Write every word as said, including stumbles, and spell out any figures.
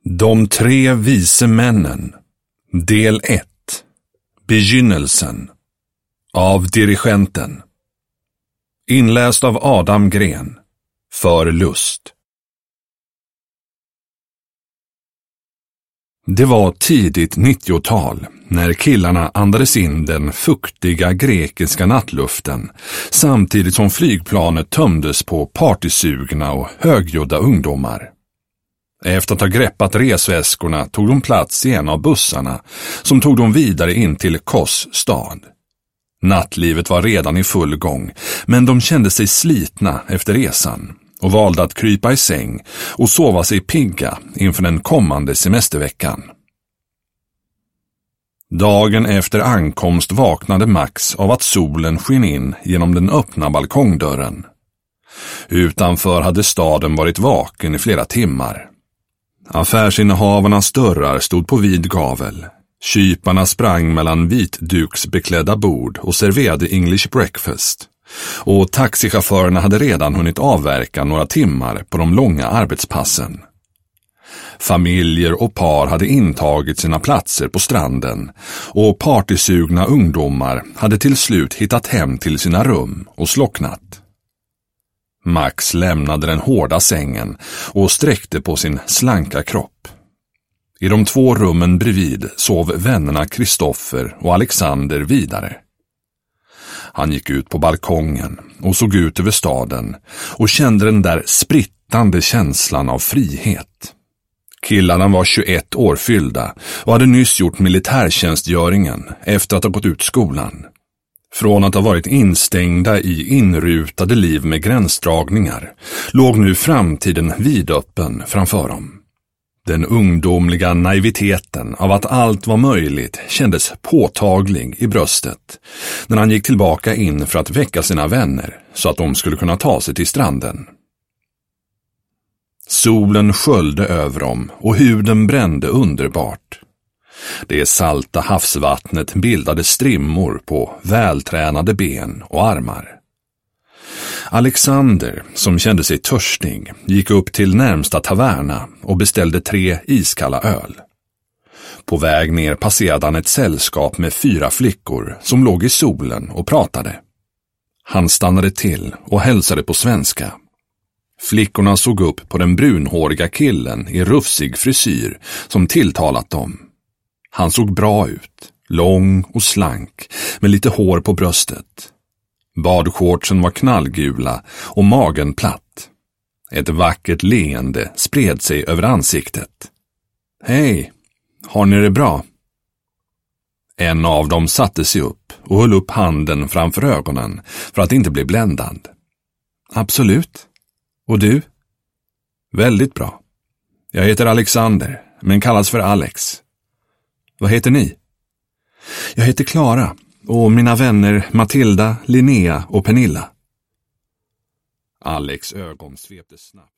De tre vise männen. Del ett. Begynnelsen. Av dirigenten. Inläst av Adam Gren. För lust. Det var tidigt nittiotal när killarna andades in den fuktiga grekiska nattluften samtidigt som flygplanet tömdes på partysugna och högljudda ungdomar. Efter att ha greppat resväskorna tog de plats i en av bussarna som tog dem vidare in till Kos stad. Nattlivet var redan i full gång, men de kände sig slitna efter resan och valde att krypa i säng och sova sig pigga inför den kommande semesterveckan. Dagen efter ankomst vaknade Max av att solen sken in genom den öppna balkongdörren. Utanför hade staden varit vaken i flera timmar. Affärsinnehavarnas dörrar stod på vid gavel. Kyparna sprang mellan vitduksbeklädda bord och serverade English breakfast. Och taxichaufförerna hade redan hunnit avverka några timmar på de långa arbetspassen. Familjer och par hade intagit sina platser på stranden och partysugna ungdomar hade till slut hittat hem till sina rum och slocknat. Max lämnade den hårda sängen och sträckte på sin slanka kropp. I de två rummen bredvid sov vännerna Kristoffer och Alexander vidare. Han gick ut på balkongen och såg ut över staden och kände den där sprittande känslan av frihet. Killarna var tjugoett år fyllda och hade nyss gjort militärtjänstgöringen efter att ha gått ut skolan. Från att ha varit instängda i inrutade liv med gränsdragningar låg nu framtiden vidöppen framför dem. Den ungdomliga naiviteten av att allt var möjligt kändes påtaglig i bröstet när han gick tillbaka in för att väcka sina vänner så att de skulle kunna ta sig till stranden. Solen sköljde över dem och huden brände underbart. Det salta havsvattnet bildade strimmor på vältränade ben och armar. Alexander, som kände sig törstig, gick upp till närmsta taverna och beställde tre iskalla öl. På väg ner passerade han ett sällskap med fyra flickor som låg i solen och pratade. Han stannade till och hälsade på svenska. Flickorna såg upp på den brunhåriga killen i rufsig frisyr som tilltalat dem. Han såg bra ut, lång och slank, med lite hår på bröstet. Badshortsen var knallgula och magen platt. Ett vackert leende spred sig över ansiktet. Hej, har ni det bra? En av dem satte sig upp och höll upp handen framför ögonen för att inte bli bländad. Absolut. Och du? Väldigt bra. Jag heter Alexander, men kallas för Alex. Vad heter ni? Jag heter Klara och mina vänner Matilda, Linnea och Pernilla. Alex ögon svepte snabbt.